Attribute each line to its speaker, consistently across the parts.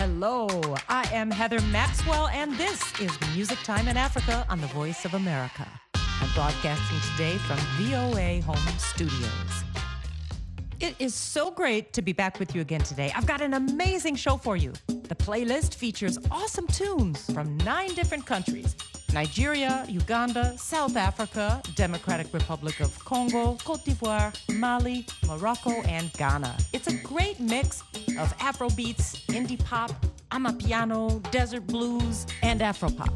Speaker 1: Hello, I am Heather Maxwell, and this is Music Time in Africa on the Voice of America. I'm broadcasting today from VOA Home Studios. It is so great to be back with you again today. I've got an amazing show for you. The playlist features awesome tunes from 9 different countries: Nigeria, Uganda, South Africa, Democratic Republic of Congo, Cote d'Ivoire, Mali, Morocco, and Ghana. It's a great mix of Afrobeats, indie pop, amapiano, desert blues, and Afropop.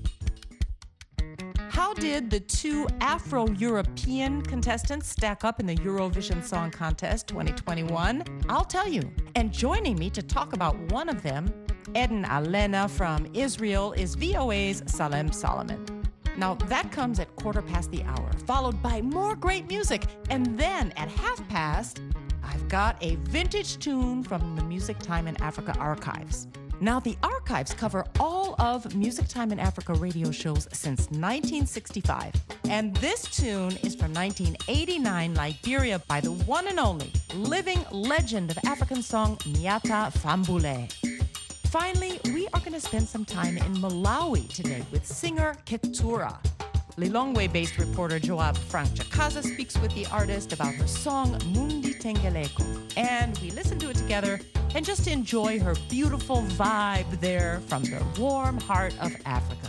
Speaker 1: How did the 2 Afro-European contestants stack up in the Eurovision Song Contest 2021? I'll tell you. And joining me to talk about one of them, Eden Alena from Israel, is VOA's Salem Solomon. Now, that comes at 1:15, followed by more great music. And then at 1/2, I've got a vintage tune from the Music Time in Africa archives. Now, the archives cover all of Music Time in Africa radio shows since 1965. And this tune is from 1989, Liberia, by the one and only living legend of African song, Nyata Fambule. Finally, we are going to spend some time in Malawi today with singer Ketura. Lilongwe-based reporter Joab Frank Chakaza speaks with the artist about her song Mundi Tengeleko. And we listen to it together and just enjoy her beautiful vibe there from the warm heart of Africa.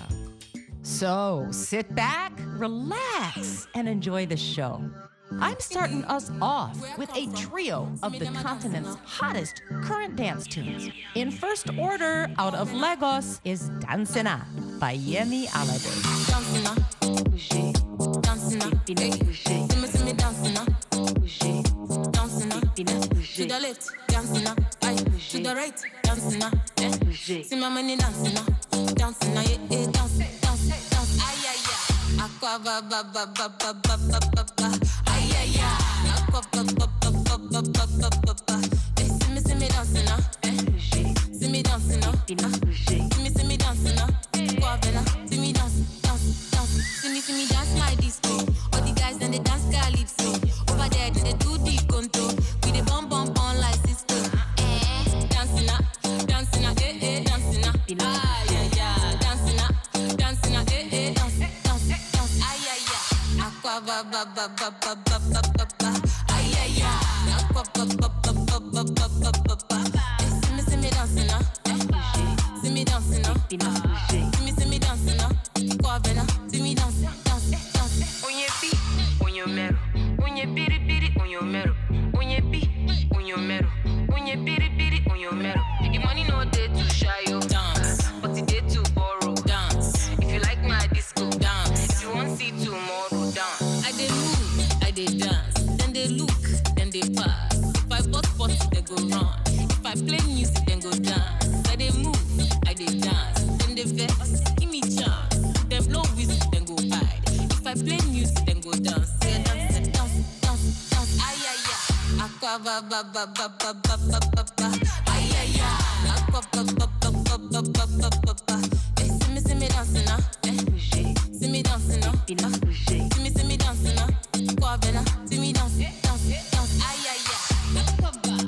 Speaker 1: So sit back, relax, and enjoy the show. I'm starting us off with a trio of the continent's hottest current dance tunes. In first order, out of Lagos, is Dansena by Yemi Alade.
Speaker 2: Dansena, bouger, dansena, bouger. See me dansena, bouger, dansena, bouger. To the left, dansena, to the right, dansena, bouger. See my money dansena, dansena, yeah, dance, dance, dance. Ay ay ay, aqua ba ba ba ba ba ba ba ba ba. Ay ay ay, aqua ba ba ba ba ba ba ba ba ba. See me dansena, bouger. See me dansena, bouger. See me dansena. See me dance, dance, dance. See me dance my disco. All the guys then they dance calypso. Over there they do the conto. We the bum bum bum like Cisco. Dancing up, dancing up, dancing up. Ah yeah yeah, dancing up, dance, dance, dance. Ah yeah yeah. Aqua ba ba ba ba ba ba ba ba ba. Ah yeah yeah. Aqua ba ba ba ba ba ba ba ba ba. See me dancing up. See me dancing up. See me dancing up. See me dance, dance, dance. On your feet, on your metal. On your bitty bitty, on your metal. On your beat, on your metal. On your bitty bitty, on your metal. If money no day to shy you dance, but it day to borrow dance. If you like my disco dance, if you want see tomorrow dance. I dey move, I dey dance. Then they look, then they pass. If I bust spots, they go run. If I play music, then go dance. I dey move, I dey dance. Then they vex, give me chance. Then blow whistle, then go hide. If I play music, then go dance. Yeah, dance, dance, dance, dance. Ay, ay, ay. Aqua ba ba ba ba ba ba ba ba ba. Ay, ay, ay. Aqua ba ba ba ba ba ba ba ba ba. See me dancing now. See me dancing now. See me dancing now. Aqua bella. See me dance, dance, dance. Ay, ay, ay. Aqua ba.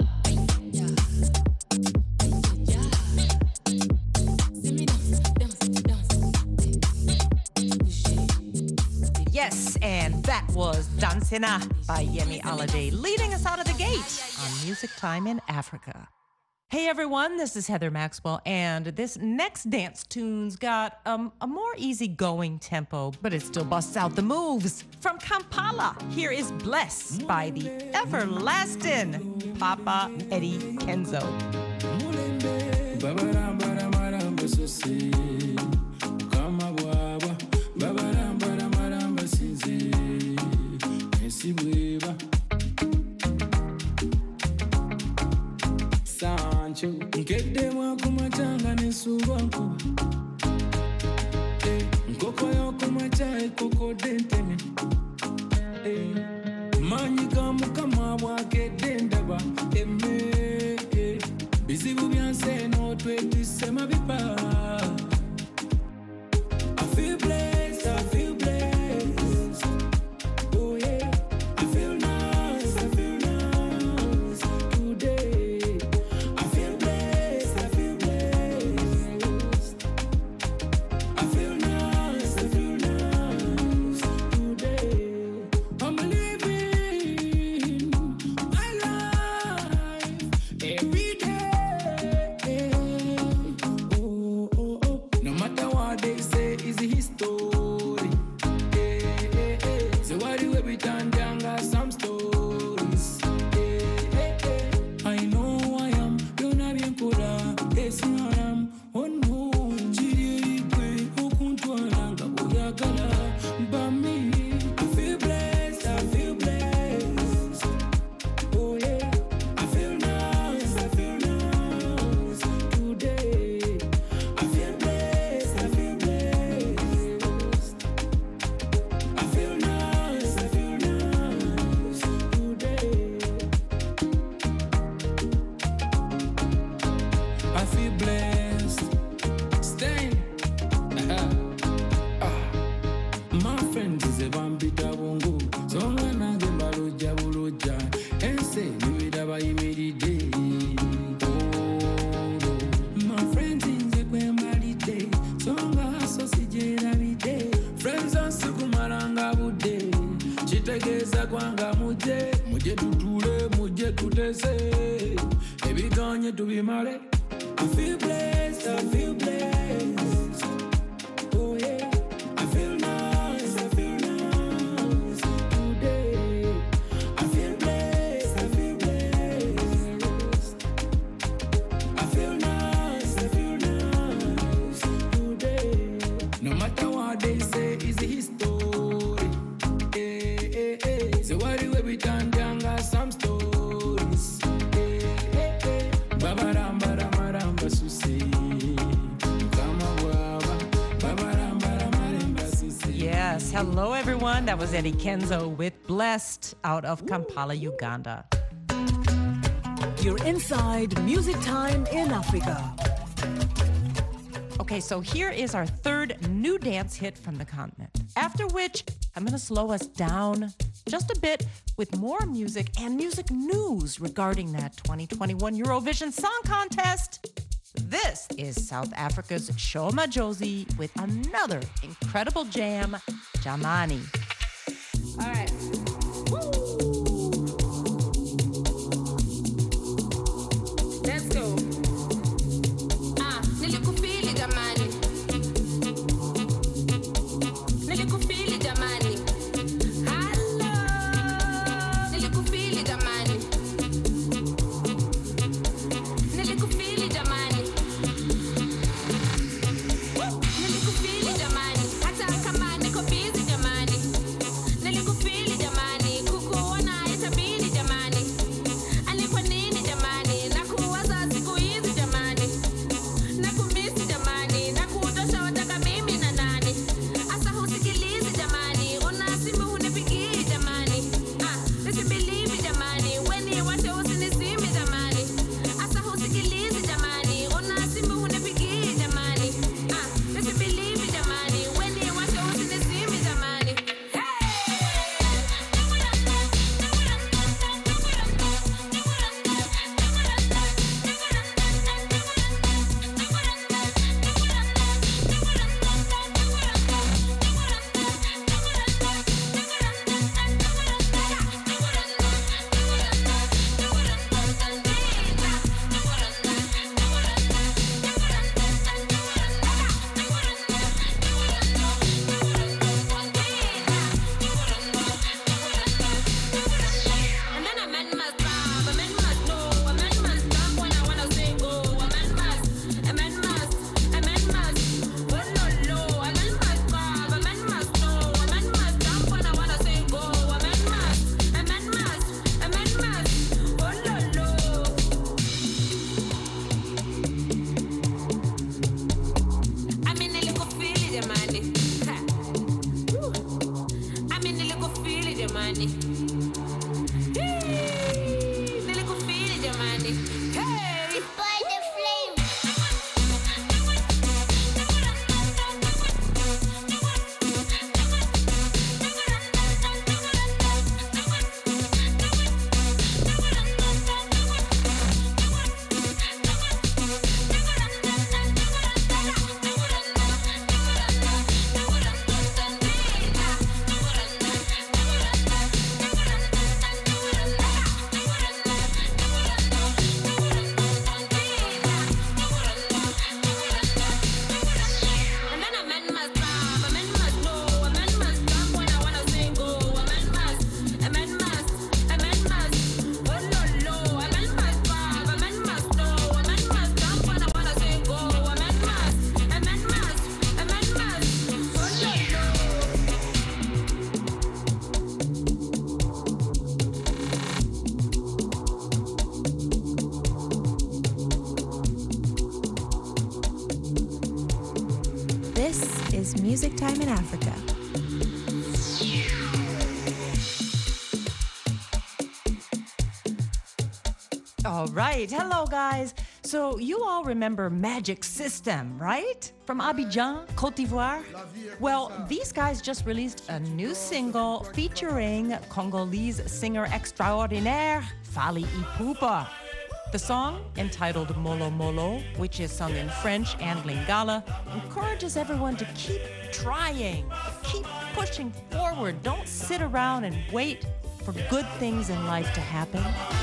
Speaker 1: Yes, and that was Dansena by Yemi Alade, leading us out of the gate on Music Time in Africa. Hey everyone, this is Heather Maxwell, and this next dance tune's got a more easygoing tempo, but it still busts out the moves. From Kampala, here is Bless by the everlasting Papa Eddie Kenzo.
Speaker 3: Sancho, nkede mwako machanga nesuwa nkuba. Nkoko yoko machae koko dentene. Manyika mukama wake dendaba. Bizibu byanse no twetu sema bipa. I feel blessed, I feel blessed. Oh yeah, I feel nice today. I feel blessed, I feel blessed. feel blessed. Stay. My friend is a vampita wongo. So when I get baroja buroja, and say, you will have immediate. My friends in the Quembalite, so I sausage every day. Friends on Sukumaranga Bude, Chitegeza Kwanga Muje, Muje Tutule, Muje Tutese, Ebi Ganya to be married. I feel blessed, I feel blessed. Oh yeah, I feel nice today. I feel blessed, I feel blessed. I feel nice today. No matter what they say, it's a history. So what do we turn down? Got some stories. Babaramba, ramba, susi.
Speaker 1: Yes, hello everyone. That was Eddie Kenzo with Blessed out of Kampala, Uganda.
Speaker 4: You're inside Music Time in Africa.
Speaker 1: Okay, so here is our third new dance hit from the continent. After which, I'm going to slow us down just a bit with more music and music news regarding that 2021 Eurovision Song Contest. This is South Africa's Shoma Josie with another incredible jam, Jamani.
Speaker 2: All right. Let's go. Nilikufili jamani. Nilikufili jamani. Hello. Nilikufili jamani. Nilikufili jamani. Nilikufili jamani. Hata kama niko busy jamani. Nilikufili jamani. Kukuona itabidi jamani. Alikuwa nini jamani? Nakuwaza siku hizi jamani. Nakumisi jamani. Nakutosha wataka mimi na nani. Asa husikilizi jamani. Una simu hunipigii jamani. Nisibilivi jamani. Weni wache usinisimi jamani. Asa husikilizi jamani. Una simu hunipigii jamani. Nisibilivi jamani. Weni wache usinisimi jamani. And then a man must bow, a man must know, a man must jump when I wanna say go. A man must, oh no no. A man must bow, a man must know, a man must jump when I wanna say go. A man must, oh no no. I mean a little feel it, jamani. I mean a little feel it, jamani. Nilikufili jamani. Hey!
Speaker 5: By the flame.
Speaker 2: And then a man must bow, a man must know, a man must jump when I wanna say go. A man must, oh no no. A man must bow, a man must know, a man must jump when I wanna say go. A man must, oh no no.
Speaker 6: This is Music Time in Africa.
Speaker 1: All right. Hello, guys. So you all remember Magic System, right? From Abidjan, Côte d'Ivoire? Well, these guys just released a new single featuring Congolese singer extraordinaire Fally Ipupa. The song, entitled Molo Molo, which is sung in French and Lingala, encourages everyone to keep trying, keep pushing forward. Don't sit around and wait for good things in life to happen.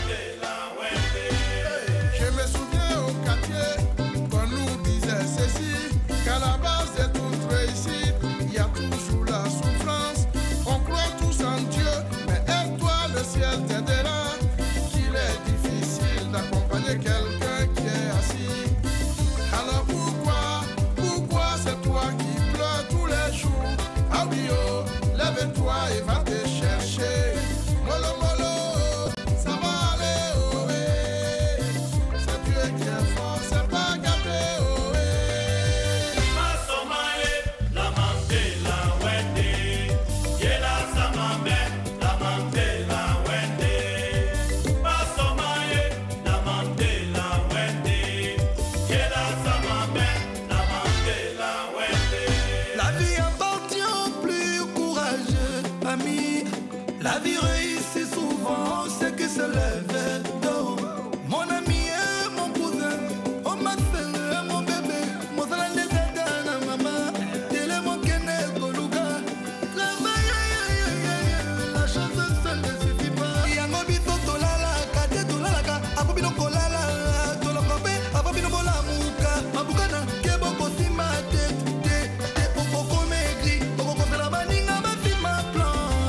Speaker 5: Je me souviens au quartier qu'on nous disait ceci, qu'à la base de toute réussite, il y a toujours la souffrance. On croit tous en Dieu, mais aide-toi, le ciel t'aidera. Qu'il est difficile d'accompagner quelqu'un qui est assis. Alors pourquoi c'est toi qui pleures tous les jours? Ah oui, oh, lève-toi et va te chercher. Molo, molo, ça va aller, oh, eh. C'est Dieu qui est fort, c'est pas gâté, oh, eh.
Speaker 7: Masomae, la mante, la wende. Yela samambe, la mante, la wende. Masomae, la mante, la wende. Yela samambe, la mante, la wende.
Speaker 3: La vie appartient aux plus courageux, ami. La vie réussit souvent ceux qui se lèvent tôt. Mon ami et mon cousin, oh ma soeur, mon bébé, mon salon de Zadana, maman, télé mon kene koluga. Travail, la chance seule ne suffit pas. Yango bito tolala, kate tolala, apobino kolala, tolokope, apobino bolamuka, mabukana, kebo kosima te poko megri, poko kofela baninga bafima plan.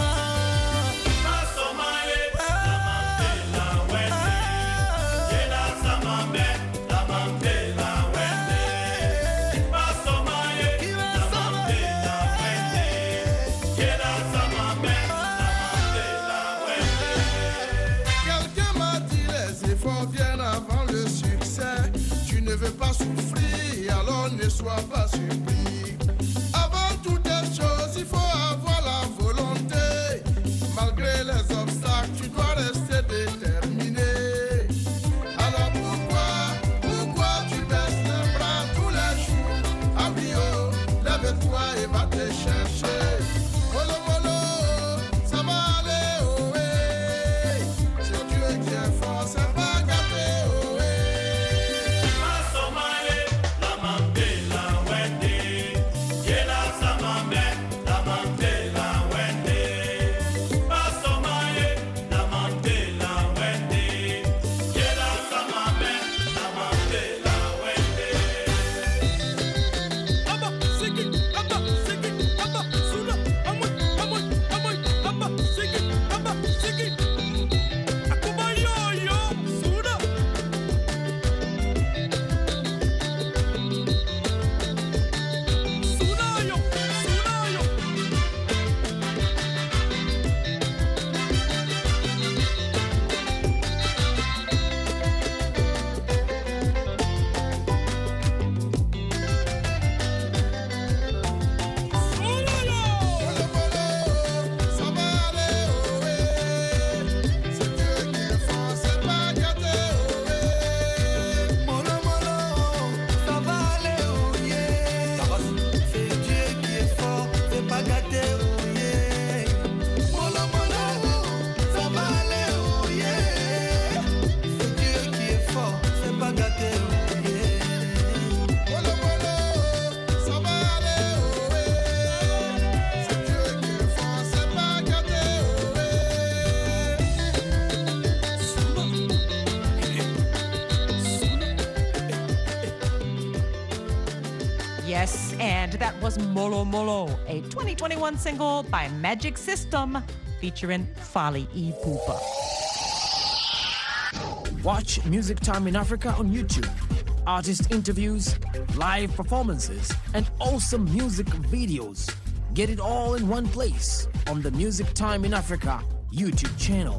Speaker 7: Masomae, la mante, la wende. Yela samambe, la mante, la wende. Masomae, la mante, la wende. Yela samambe, la mante, la wende.
Speaker 5: Quelqu'un m'a dit les efforts viennent avant le succès. Tu ne veux pas souffrir, alors ne sois pas surpris. Avant toutes les choses, il faut avoir la volonté. Malgré les obstacles, tu dois rester déterminé. Alors pourquoi tu baisses les bras tous les jours? Ah oui, oh, lève-toi et va te chercher. Molo, molo, ça va aller, oh, eh. C'est Dieu qui est fort, c'est pas gâté, oh, eh.
Speaker 7: Masomae, la mante, la wende. Yela samambe, la mante, la wende. Masomae, la mante, la wende. Yela samambe, la mante, la wende.
Speaker 3: Abba, siki, abba, sula, amoy, abba, siki, akuba yo, sula. Sula yo.
Speaker 5: Molo, molo, ça va aller, oh, eh. C'est Dieu qui est fort, c'est pas gâté, oh, eh.
Speaker 3: Molo, ça va aller, oh yeah. C'est Dieu qui est fort, c'est pas gâté, oh yeah. Molo, ça va aller, oh yeah. C'est Dieu qui est fort, c'est pas gâté, oh yeah.
Speaker 5: Molo, ça va aller, oh, eh. C'est Dieu qui est fort, c'est pas gâté, oh,
Speaker 1: Yes, and that was Molo Molo, a 2021 single by Magic System featuring Fally Ipupa.
Speaker 8: Watch Music Time in Africa on YouTube. Artist interviews, live performances, and awesome music videos. Get it all in one place on the Music Time in Africa YouTube channel.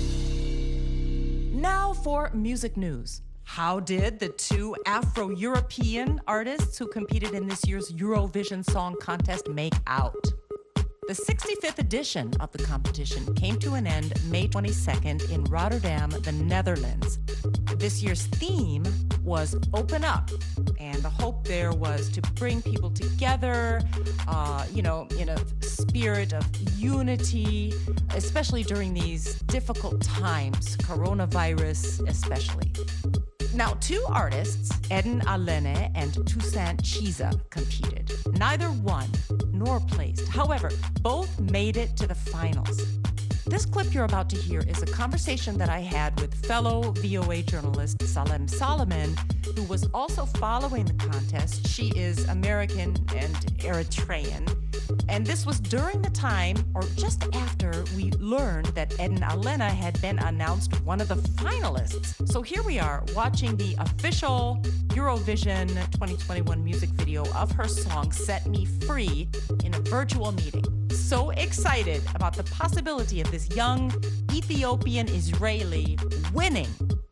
Speaker 1: Now for music news. How did the two Afro-European artists who competed in this year's Eurovision Song Contest make out? The 65th edition of the competition came to an end May 22nd in Rotterdam, the Netherlands. This year's theme was Open Up. And the hope there was to bring people together, in a spirit of unity, especially during these difficult times, coronavirus especially. Now, two artists, Eden Alene and Toussaint Chiza, competed. Neither won nor placed. However, both made it to the finals. This clip you're about to hear is a conversation that I had with fellow VOA journalist Salem Solomon, who was also following the contest. She is American and Eritrean. And this was during the time, or just after, we learned that Eden Alene had been announced one of the finalists. So here we are, watching the official Eurovision 2021 music video of her song, Set Me Free, in a virtual meeting. So excited about the possibility of this young Ethiopian Israeli winning.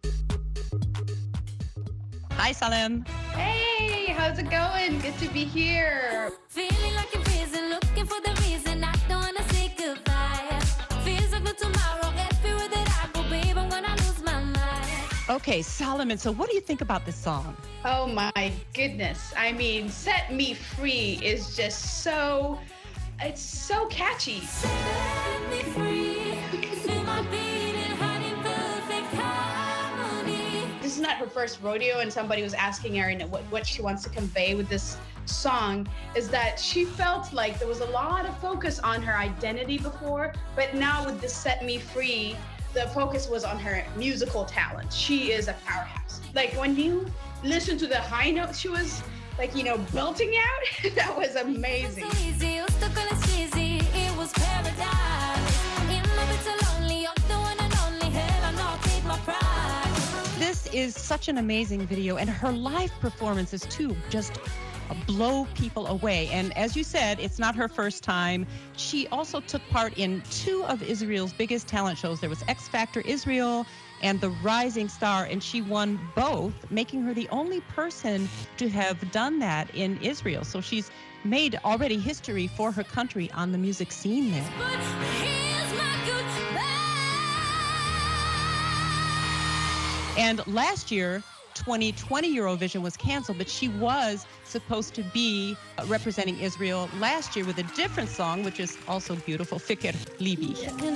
Speaker 1: Hi, Salem.
Speaker 9: Hey, how's it going? Good to be here.
Speaker 2: Feeling like a prison, looking for the reason I don't wanna say goodbye. Feels like no tomorrow, everywhere that I go, babe, I'm gonna lose my mind.
Speaker 1: Okay, Solomon, so what do you think about this song?
Speaker 9: Oh my goodness. I mean, Set Me Free is just it's so catchy.
Speaker 2: Set me free, feel my beating heart in perfect harmony.
Speaker 9: This is not her first rodeo, and somebody was asking her what she wants to convey with this song is that she felt like there was a lot of focus on her identity before, but now with the Set Me Free, the focus was on her musical talent. She is a powerhouse. Like when you listen to the high notes she was belting out, that was amazing.
Speaker 2: So easy, you stuck on it cheesy, it was paradise. In love it's so lonely, you're the one and only, hell and I'll take my pride.
Speaker 1: This is such an amazing video, and her live performances too just blow people away. And as you said, it's not her first time. She also took part in two of Israel's biggest talent shows. There was X Factor Israel and The Rising Star, and she won both, making her the only person to have done that in Israel. So she's made already history for her country on the music scene there.
Speaker 2: But here's my goodbye.
Speaker 1: And last year, 2020 Eurovision was canceled, but she was supposed to be representing Israel last year with a different song, which is also beautiful, Fikr Libi.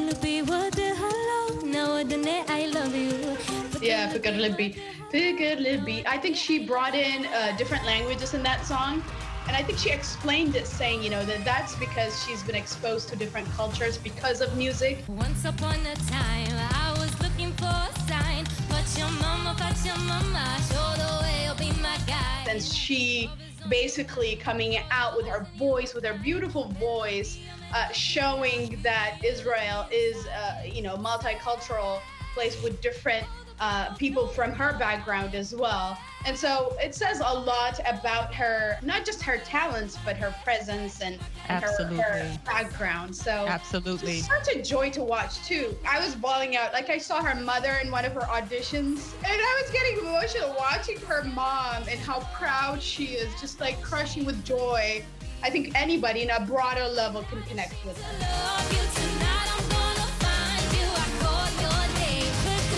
Speaker 9: Yeah, Fikr Libi. Fikr Libi. I think she brought in different languages in that song. And I think she explained it saying, that's because she's been exposed to different cultures because of music.
Speaker 2: Once upon a time, I was looking for a sign. But your mama, show the way, you'll be my guide.
Speaker 9: And she basically coming out with her voice, with her beautiful voice, showing that Israel is, multicultural place with different people from her background as well. And so it says a lot about her, not just her talents, but her presence and her background. So
Speaker 1: absolutely,
Speaker 9: it's such a joy to watch too. I was bawling out. Like I saw her mother in one of her auditions, and I was getting emotional watching her mom and how proud she is, just like crushing with joy. I think anybody in a broader level can connect with her.
Speaker 2: Love you tonight, I'm gonna find you. I call your name,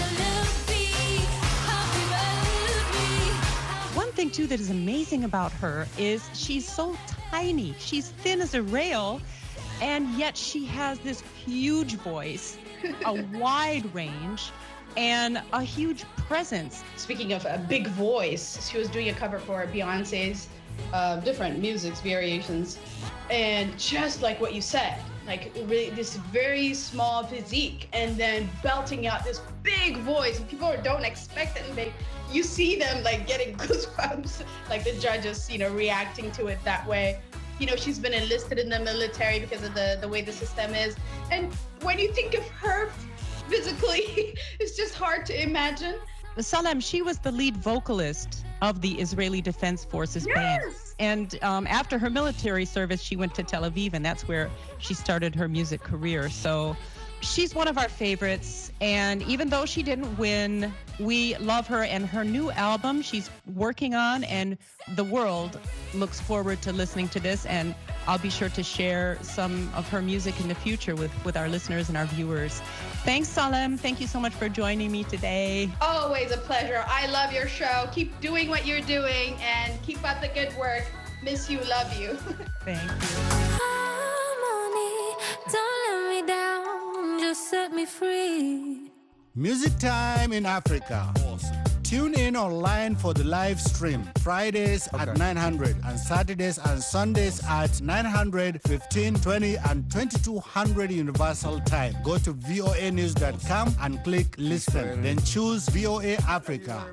Speaker 1: One thing too that is amazing about her is she's so tiny. She's thin as a rail, and yet she has this huge voice, a wide range, and a huge presence.
Speaker 9: Speaking of a big voice, she was doing a cover for Beyonce's different music variations, and just like what you said, like really this very small physique, and then belting out this big voice, and people don't expect it, and you see them like getting goosebumps, like the judges, reacting to it that way. She's been enlisted in the military because of the way the system is, and when you think of her physically, it's just hard to imagine.
Speaker 1: Salem, she was the lead vocalist of the Israeli Defense Forces band. And after her military service, she went to Tel Aviv, and that's where she started her music career. So she's one of our favorites. And even though she didn't win, we love her and her new album she's working on, and the world looks forward to listening to this. And
Speaker 10: I'll be sure to share some of her music in the future with our listeners and our viewers. Thanks, Salem. Thank you so much for joining me today.
Speaker 9: Always a pleasure. I love your show. Keep doing what you're doing and keep up the good work. Miss you, love you.
Speaker 10: Thank you.
Speaker 2: Harmony, don't let me down, just set me free.
Speaker 11: Music Time in Africa. Awesome. Tune in online for the live stream. Fridays at 900 and Saturdays and Sundays at 900, 1520 and 2200 Universal Time. Go to voanews.com and click listen. Then choose VOA Africa.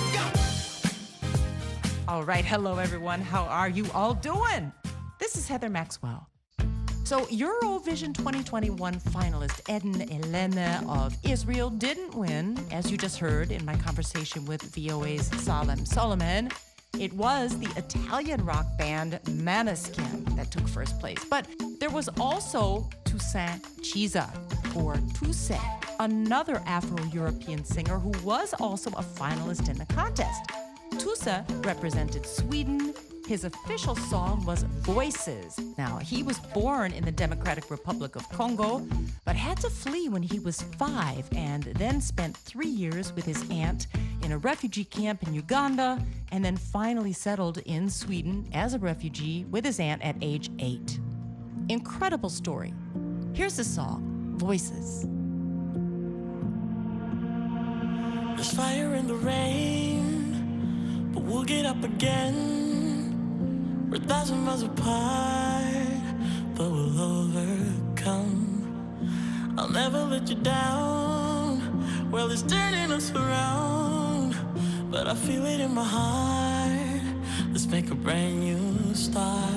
Speaker 1: All right. Hello, everyone. How are you all doing? This is Heather Maxwell. So Eurovision 2021 finalist Eden Elene of Israel didn't win, as you just heard in my conversation with VOA's Salem Solomon. It was the Italian rock band Maneskin that took first place. But there was also Toussaint Chiza, or Tousse, another Afro-European singer who was also a finalist in the contest. Tousse represented Sweden. His official song was Voices. Now, he was born in the Democratic Republic of Congo, but had to flee when he was 5 and then spent 3 years with his aunt in a refugee camp in Uganda, and then finally settled in Sweden as a refugee with his aunt at age 8. Incredible story. Here's the song, Voices.
Speaker 12: There's fire in the rain, but we'll get up again. We're 1,000 miles apart, but we'll overcome. I'll never let you down. Well, it's turning us around, but I feel it in my heart. Let's make a brand new start.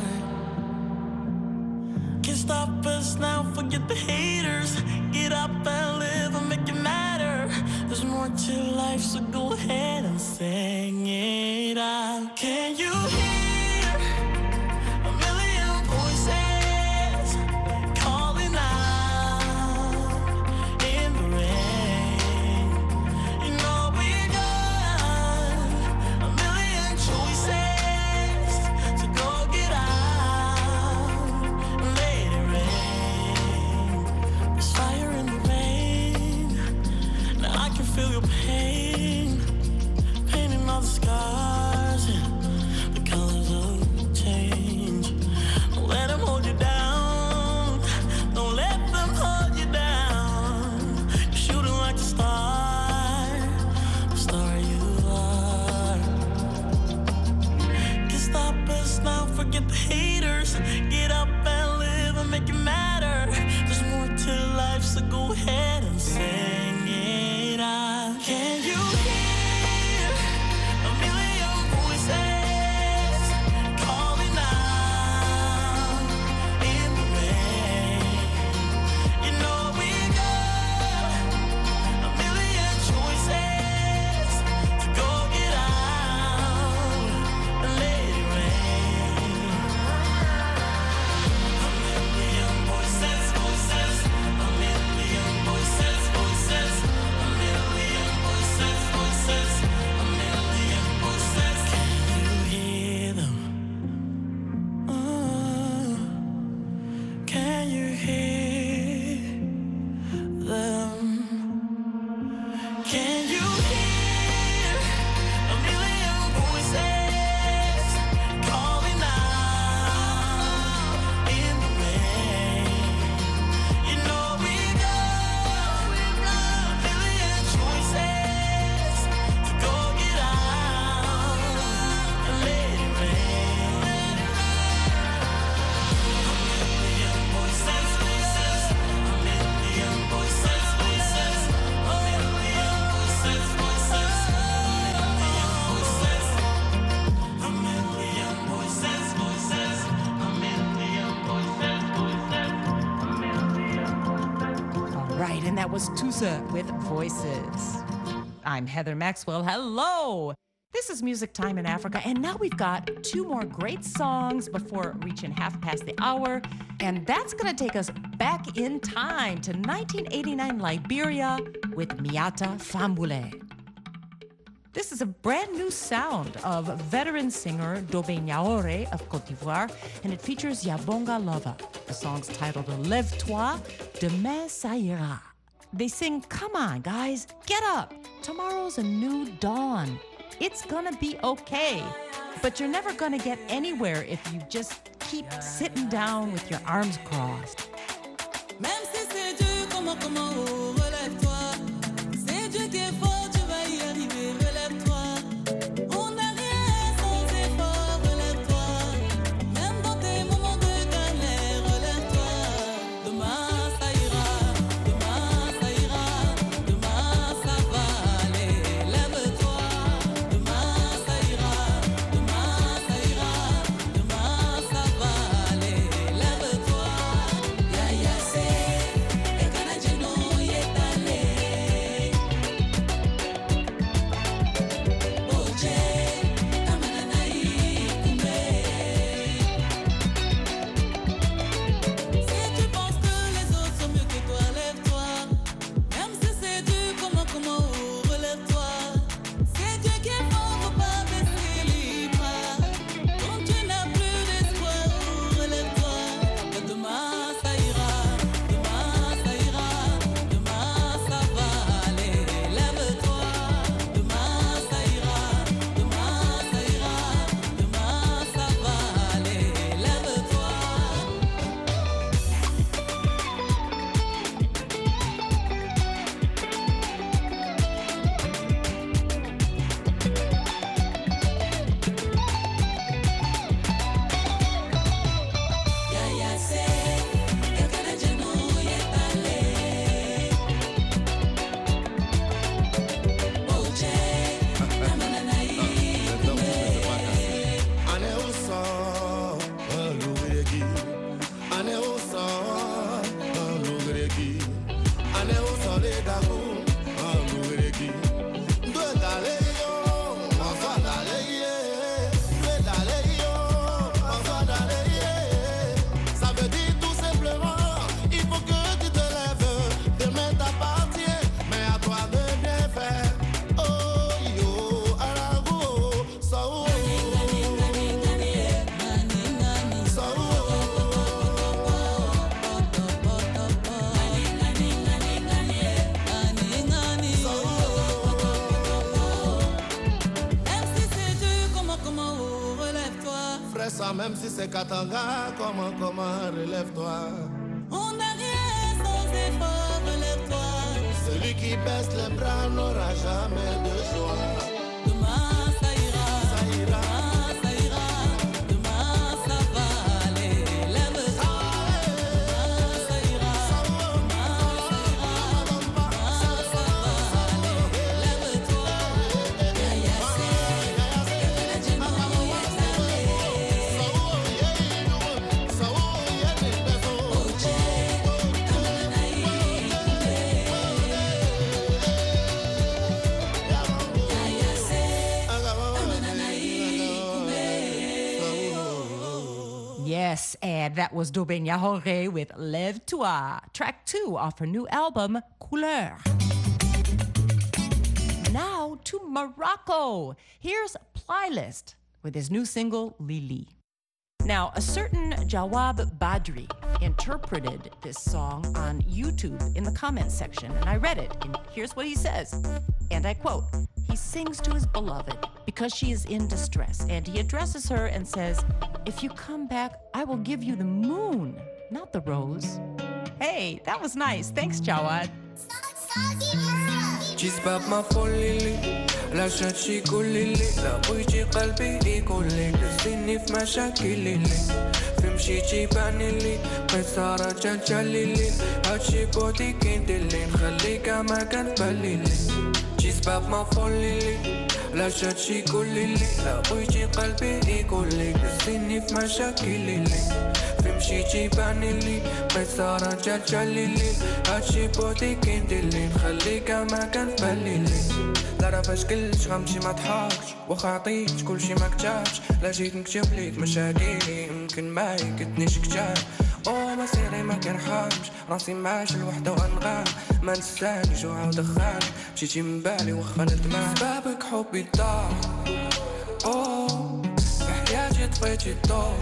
Speaker 12: Can't stop us now, forget the haters. Get up and live and make it matter. There's more to life, so go ahead and sing it out. Can you hear? Feel your pain, painting all the scars and the colors of change. Don't let them hold you down. Don't let them hold you down. You're shooting like a star you are. Can't stop us now, forget the haters. Get up and live and make it matter. There's more to life, so go ahead and sing. Can you hear a million voices calling out in the rain? You know we got a million choices to go get out and let it rain. A million voices, voices, a million voices, voices.
Speaker 1: That was Tousse with Voices. I'm Heather Maxwell. Hello. This is Music Time in Africa, and now we've got 2 more great songs before reaching 1:30, and that's going to take us back in time to 1989 Liberia with Miata Fambule. This is a brand new sound of veteran singer Dobe Nyaore of Côte d'Ivoire, and it features Yabonga Lova. The song's titled Lève-toi, Demain ça ira. They sing, come on, guys, get up. Tomorrow's a new dawn. It's gonna be okay. But you're never gonna get anywhere if you just keep sitting down with your arms crossed.
Speaker 2: Même si c'est dur, comment, relève-toi. C'est Dieu qui est fort, tu vas y arriver, relève-toi. On n'a rien sans effort, relève-toi. Même dans tes moments de galère, relève-toi. Demain ça ira, demain ça ira, demain ça va aller, lève-toi. Demain ça ira, demain ça ira, demain ça va aller, lève-toi. Ya ya c'est, et canadien y est allé. Oje, kamanana ikume. Si tu penses que les autres sont mieux que toi, lève-toi. Même si c'est dur, comment, relève-toi. C'est Dieu qui est fort, faut pas baisser les bras. Quand tu n'as plus d'espoir, relève-toi. Demain ça ira, demain ça ira, demain ça va aller, lève-toi. Demain ça ira, demain ça ira, demain ça va aller, lève-toi. Ya ya c'est, et canadien y est allé. Oje, kamanana ikume.
Speaker 5: Ane osa, alugregi. Ane osa, alugregi. Ane osa le dago, alugregi. Due daleyo, afa daleye. Due daleyo, afa daleye. Ça veut dire tout simplement, il faut que tu te lèves. Demain t'appartient, mais à toi de bien faire. Oh yo, alago, so.
Speaker 2: Même si c'est dur, comment, relève-toi.
Speaker 5: Frère, ça, même si c'est Katanga, comment, relève-toi.
Speaker 2: On n'a rien sans effort, relève-toi.
Speaker 5: Celui qui baisse les bras n'aura jamais de joie.
Speaker 2: Demain ça ira,
Speaker 5: Ça ira,
Speaker 2: demain ça ira, demain ça va aller, lève-toi. Demain ça ira, demain ça ira, demain ça va aller, lève-toi. Ya ya c'est, et canadien y est allé. Oje, kamanana ikume. Ya ya c'est, kamanana ikume.
Speaker 1: Yes, and that was Dobe Nyaore with Lève-toi, track 2 off her new album, Couleur. Now to Morocco. Here's Playlist with his new single, Lili. Now, a certain Jawab Badri interpreted this song on YouTube in the comments section, and I read it, and here's what he says, and I quote, he sings to his beloved because she is in distress, and he addresses her and says, if you come back, I will give you the moon, not the rose. Hey, that was nice. Thanks, Jawad.
Speaker 3: جذبك ما فوليلي لا شاتشي كوليلي لا بغيتي قلبي يقولي دزيني في مشاكلي في مشيتي بانيلي قصارة جالجاليلي هادشي بودي كينديلي نخليك ما كان باليلي جذبك ما فوليلي لا شاتشي كوليلي لا بغيتي قلبي يقولي دزيني في مشاكلي في مشيتي بانيلي قصارة جالجاليلي هادشي بودي كينديلي نخليك ما كان باليلي لا راه فاش كلش غنمشي ما ضحكش واخا عطيت كلشي ما كتبش لا جيت نكتب ليك مشاكلي يمكن ما يكتنيش كتاب او مصيري ما كنرحمش راسي ماشي لوحده وانغام ما نستاهل جوع ودخان مشيتي من بالي واخا ندمان سبابك حبي ضاع او في حياتي طفيتي الضوء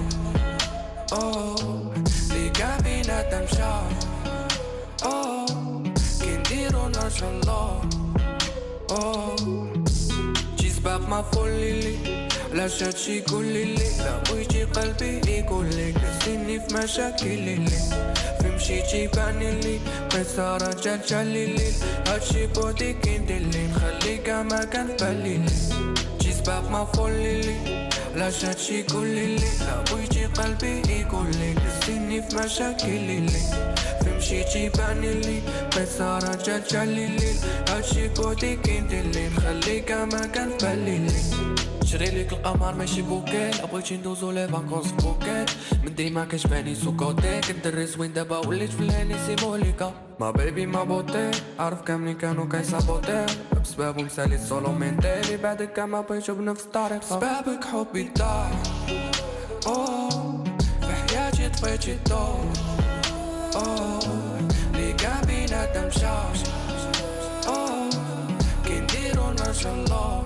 Speaker 3: او لي كان بيناتنا مشى او كي نديرو نرجع الله او جي سباب ما فولي علاش هادشي يقولي لي لا بغيتي قلبي يقولك دزتيني في مشاكلي في مشيتي باني لي قصة رجال جالي لي هادشي بودي كينديرلي نخليك ما كان بالي لي جي سباب ما فولي لي علاش هادشي يقولي لي لا بغيتي قلبي يقولك دزتيني في مشاكلي في مشيتي باني لي قصة رجال جالي لي هادشي بودي كينديرلي نخليك ما كان بالي لي شري ليك القمر ماشي بوكيل بغيتي ندوزو لي فاكونس بوكيت من ديما كتباني سو كوتي كندري زوين دابا وليت في الهاني سيموليكا ما بيبي ما بوتي عارف كاملين كانوا كيصابوتي بسبابهم ساليت سولو مينتيلي بعدك ما بغيتو بنفس الطريقة سبابك حبي ضاع اوه في حياتي طفيتي الضوء اوه لي كان بيناتنا مشى اوه كي نديرو نرجع الله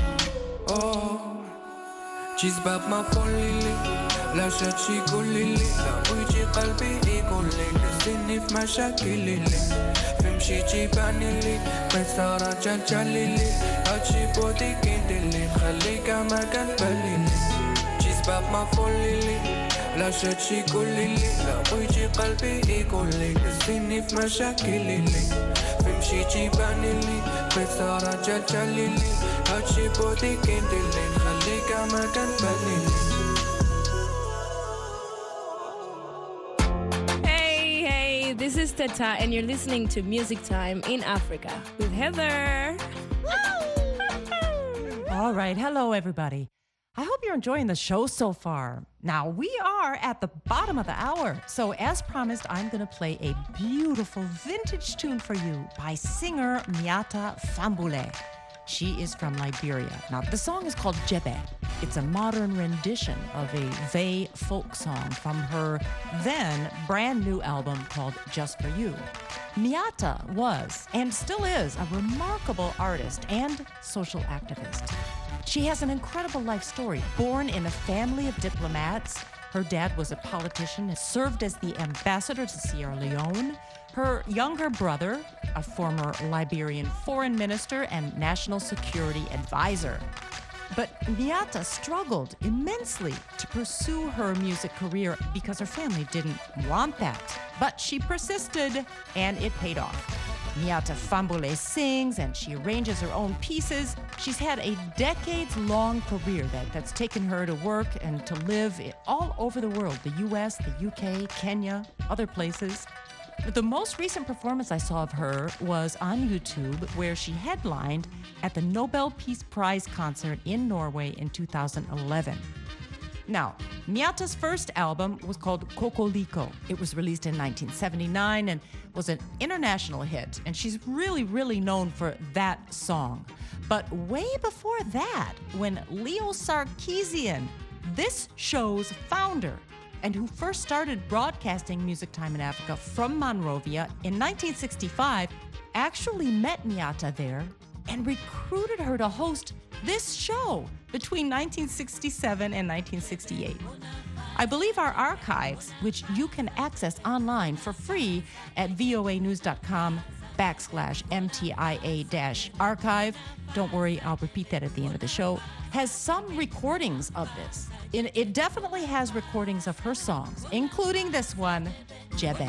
Speaker 3: جي سباب ما فولي لي علاش هادشي يقولي لي لا بغيتي قلبي يقولك دزتيني في مشاكلي في مشيتي باني لي قصة رجال جالي لي هادشي بودي كينديرلي نخليك ما كان بالي لي جي سباب ما فولي لي علاش هادشي يقولي لي لا بغيتي قلبي يقولك دزتيني في مشاكلي في مشيتي باني لي قصة رجال جالي لي هادشي بودي كينديرلي نخليك ما كان بالي لي
Speaker 13: This is Tata, and you're listening to Music Time in Africa with Heather.
Speaker 1: All right. Hello, everybody. I hope you're enjoying the show so far. Now, we are at the bottom of the hour. So, as promised, I'm going to play a beautiful vintage tune for you by singer Miata Fambule. She is from Liberia. Now, the song is called Jebe. It's a modern rendition of a Vey folk song from her then brand new album called Just For You. Miata was, and still is, a remarkable artist and social activist. She has an incredible life story. Born in a family of diplomats, her dad was a politician and served as the ambassador to Sierra Leone. Her younger brother, a former Liberian foreign minister and national security advisor. But Miata struggled immensely to pursue her music career because her family didn't want that. But she persisted, and it paid off. Miata Fambule sings and she arranges her own pieces. She's had a decades-long career that's taken her to work and to live all over the world, the US, the UK, Kenya, other places. The most recent performance I saw of her was on YouTube, where she headlined at the Nobel Peace Prize concert in Norway in 2011. Now, Miata's first album was called Kokoliko. It was released in 1979 and was an international hit, and she's really known for that song. But way before that, when Leo Sarkeesian, this show's founder, and who first started broadcasting Music Time in Africa from Monrovia in 1965, actually met Miata there and recruited her to host this show between 1967 and 1968. I believe our archives, which you can access online for free at voanews.com/MTIA-archive. Don't worry, I'll repeat that at the end of the show. Has some recordings of this. It definitely has recordings of her songs, including this one, Jebe.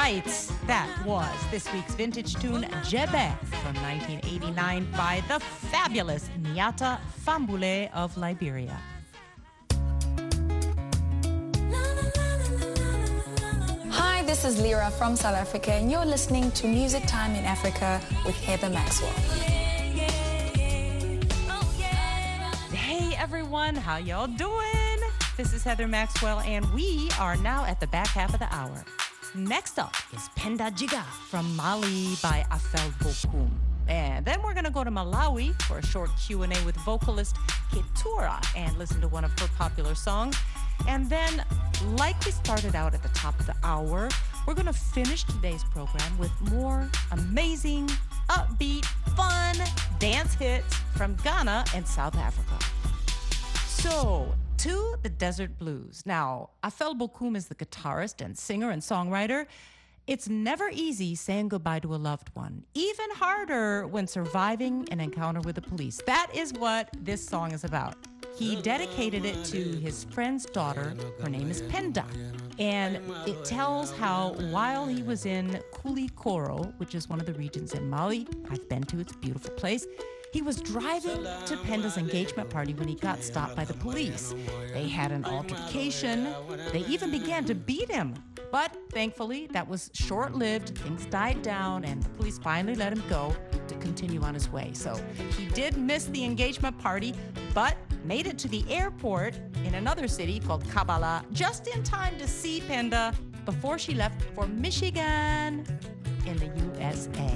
Speaker 1: right, that was this week's vintage tune, Jebe, from 1989 by the fabulous Nyata Fambule of Liberia.
Speaker 6: Hi, this is Lyra from South Africa, and you're listening to Music Time in Africa with Heather Maxwell.
Speaker 1: Hey everyone, how y'all doing? This is Heather Maxwell, and we are now at the back half of the hour. Next up is Penda Jiga from Mali by Afel Bokum. And then we're going to go to Malawi for a short Q&A with vocalist Ketura and listen to one of her popular songs. And then, like we started out at the top of the hour, we're going to finish today's program with more amazing, upbeat, fun dance hits from Ghana and South Africa. So, to the Desert Blues. Now, Afel Bokum is the guitarist and singer and songwriter. It's never easy saying goodbye to a loved one. Even harder when surviving an encounter with the police. That is what this song is about. He dedicated it to his friend's daughter. Her name is Penda. And it tells how while he was in Kulikoro, which is one of the regions in Mali, I've been to, it's a beautiful place, he was driving to Penda's engagement party when he got stopped by the police. They had an altercation. They even began to beat him. But thankfully, that was short-lived. Things died down, and the police finally let him go to continue on his way. So he did miss the engagement party, but made it to the airport in another city called Kabbalah just in time to see Penda before she left for Michigan in the USA.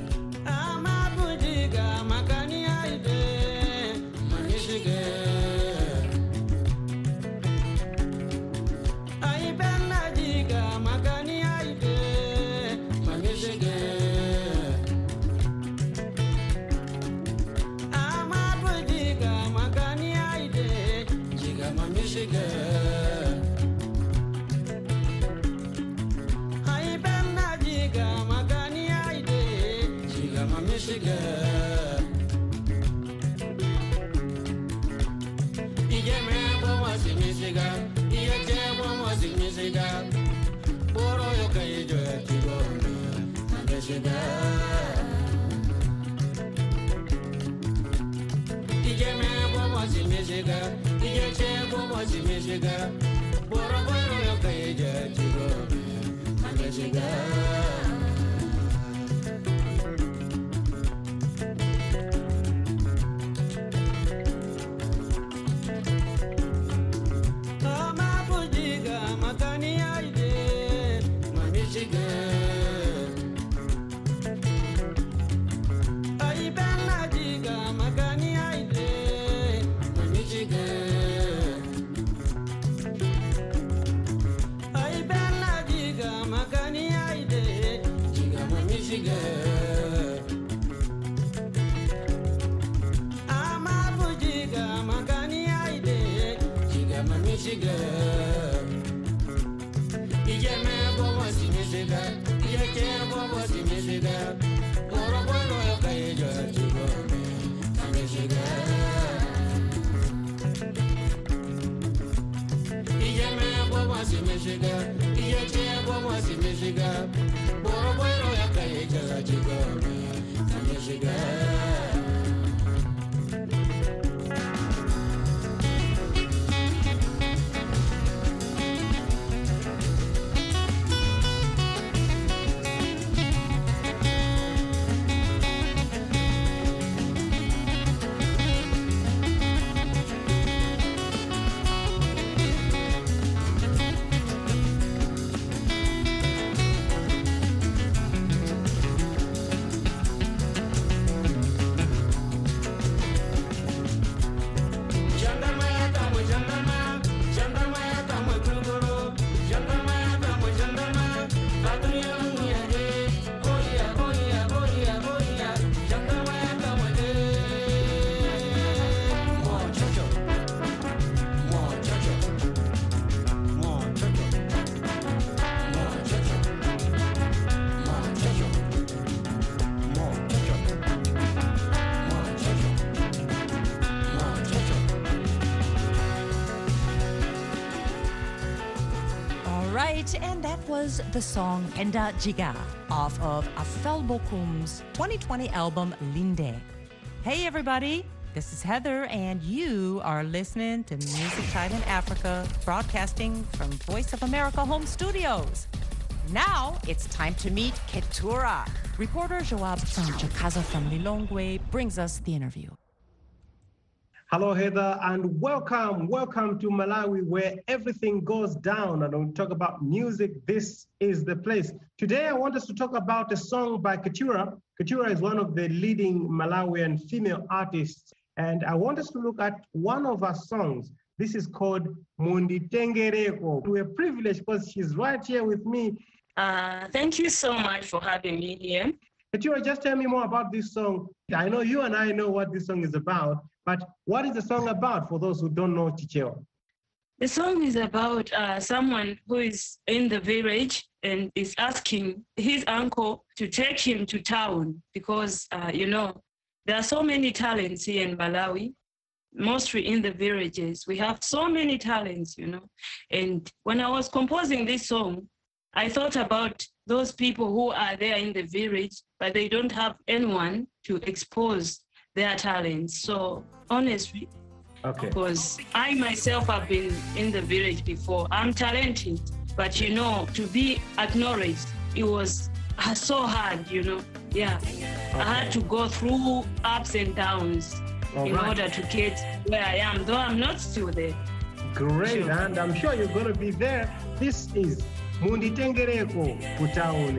Speaker 1: and that was the song Enda Jiga off of Afel Bokum's 2020 album Linde. Hey everybody, this is Heather and you are listening to Music Time in Africa, broadcasting from Voice of America home studios. Now it's time to meet Ketura. Reporter Joab Sanchakaza from Lilongwe brings us the interview.
Speaker 14: Hello, Heather, and welcome to Malawi, where everything goes down. And when we talk about music, this is the place. Today, I want us to talk about a song by Ketura. Ketura is one of the leading Malawian female artists, and I want us to look at one of her songs. This is called Munditengereko. We're privileged because she's right here with me.
Speaker 15: Thank you so much for having me here.
Speaker 14: Ketura, just tell me more about this song. I know you and I know what this song is about, but what is the song about for those who don't know Chichewa?
Speaker 15: The song is about someone who is in the village and is asking his uncle to take him to town because, there are so many talents here in Malawi, mostly in the villages. We have so many talents, And when I was composing this song, I thought about those people who are there in the village, but they don't have anyone to expose their talents. So honestly, because I myself have been in the village before, I'm talented, but to be acknowledged, it was so hard, Yeah, I had to go through ups and downs in order to get where I am, though I'm not still there.
Speaker 14: Great, and I'm sure you're going to be there. This is Munditengereko Kutaone.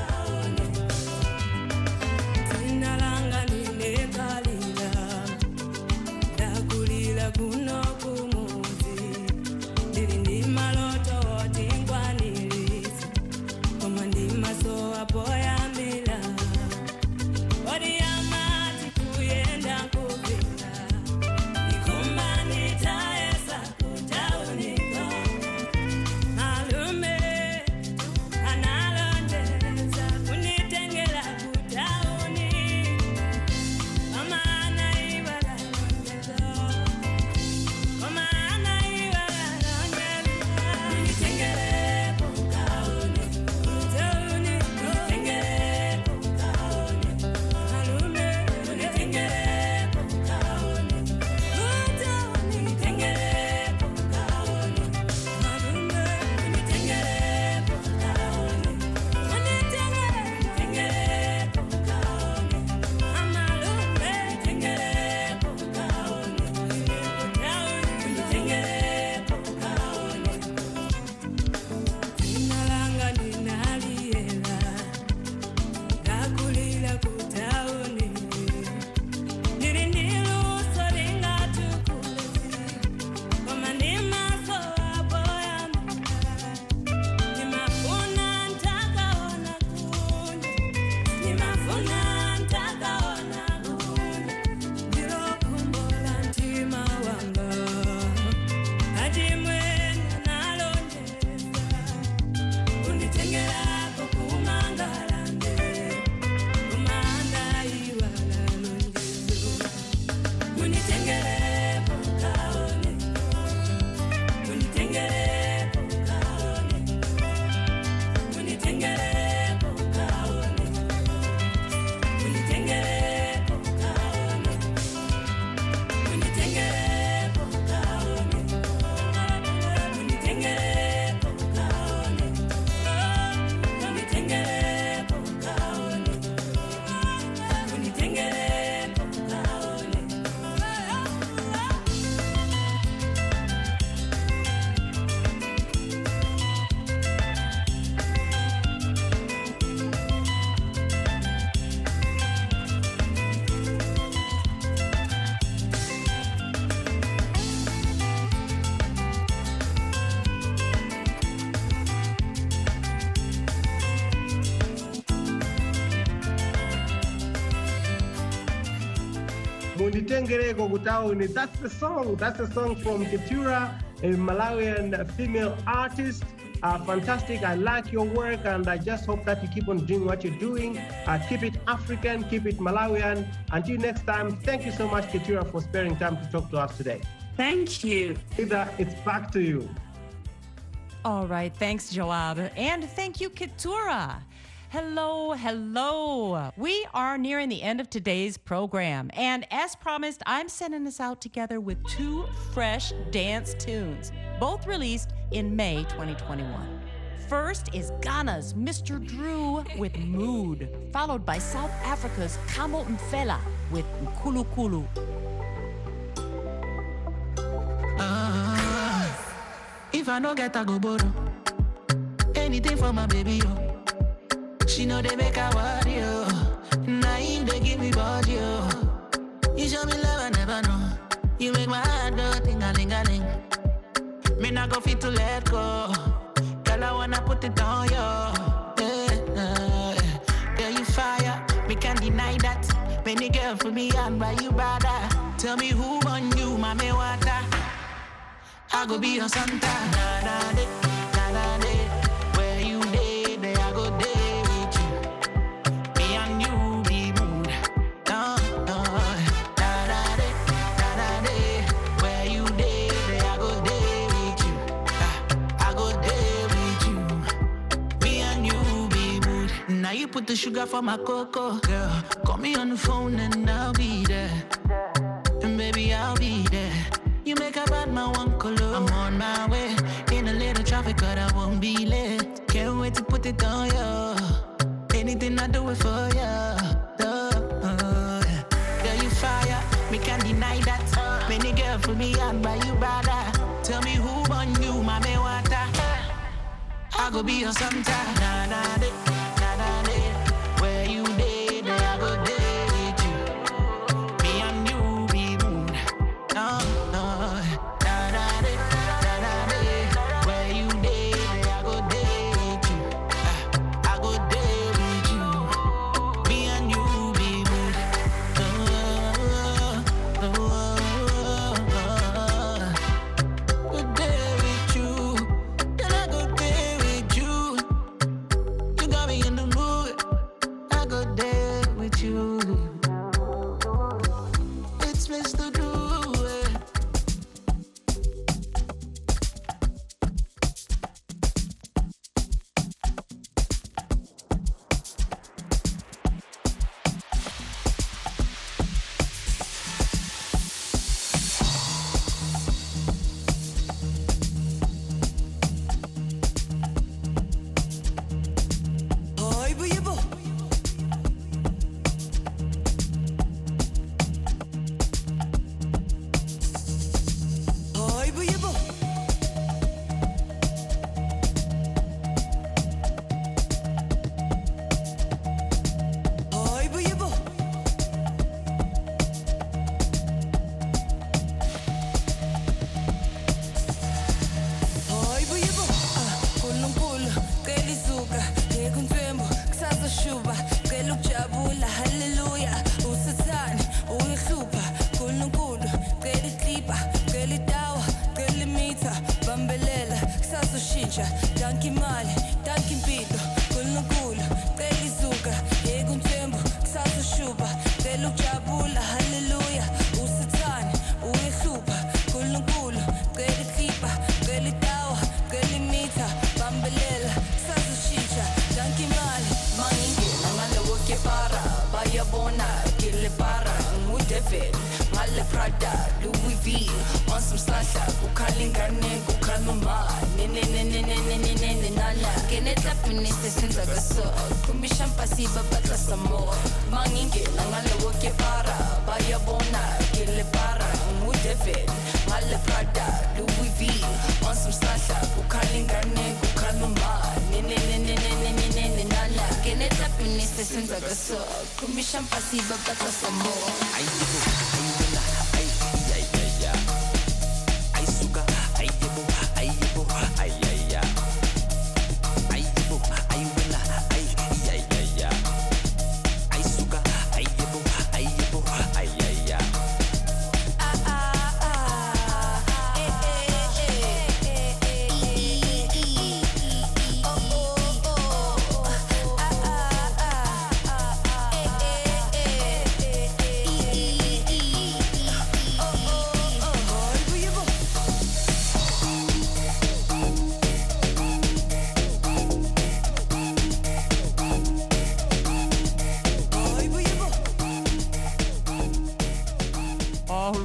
Speaker 14: Munditengereko Kutaone. That's the song. That's the song from Ketura, a Malawian female artist. Fantastic. I like your work, and I just hope that you keep on doing what you're doing. Keep it African, keep it Malawian. Until next time, thank you so much, Ketura, for sparing time to talk to us today.
Speaker 15: Thank you.
Speaker 14: Ida, it's back to you.
Speaker 1: All right, thanks, Joab. And thank you, Keturah. Hello, hello. We are nearing the end of today's program. And as promised, I'm sending us out together with two fresh dance tunes, both released in May 2021. First is Ghana's Mr. Drew with Mood, followed by South Africa's Kamo Mfela with Nkulu Kulu.
Speaker 16: If I no get a go borrow anything for my baby, yo. She know they make her worry, yo. Naive, they give me body, yo. You show me love, I never know. You make my heart go ting-a-ling-a-ling. Me not go fit to let go. Girl, I wanna put it on, yo. Girl, you fire, me can't deny that. Many girl for me and by you brother. Tell me who on you, mommy water. I go be your Santa. Na-na-de, na-na-de. Where you dey, there I go dey with you. Me and you be mood. No, no. Na-na-de, na-na-de. Where you dey, there I go dey with you. I go dey with you. Me and you be mood. Now you put the sugar for my cocoa. Girl, call me on the phone and I'll be there. And baby, I'll be there. You make a bad man one color. I'm on my way. In a little traffic, but I won't be late. Can't wait to put it on you. Anything I do it for you. Girl, you fire. Me can't deny that. Many girl for me and by you brother. Tell me who on you, mommy water. I go be your Santa. Na na de, na na de. Where you dey, there I go dey with you. Me and you be mood. No.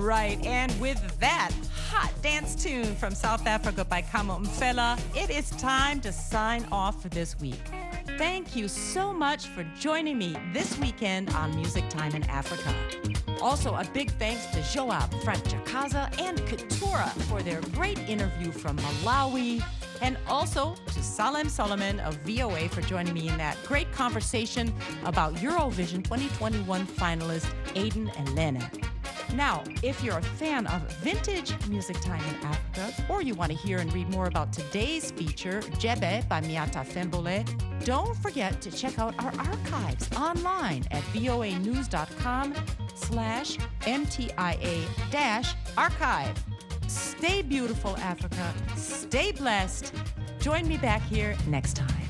Speaker 1: right, and with that hot dance tune from South Africa by Kamo Mfela, it is time to sign off for this week. Thank you so much for joining me this weekend on Music Time in Africa. Also, a big thanks to Joab Frank Jakaza and Keturah for their great interview from Malawi, and also to Salem Solomon of VOA for joining me in that great conversation about Eurovision 2021 finalist Aiden and Lena. Now, if you're a fan of vintage Music Time in Africa, or you want to hear and read more about today's feature, Jebe by Miata Fembole, don't forget to check out our archives online at voanews.com/MTIA-archive. Stay beautiful, Africa. Stay blessed. Join me back here next time.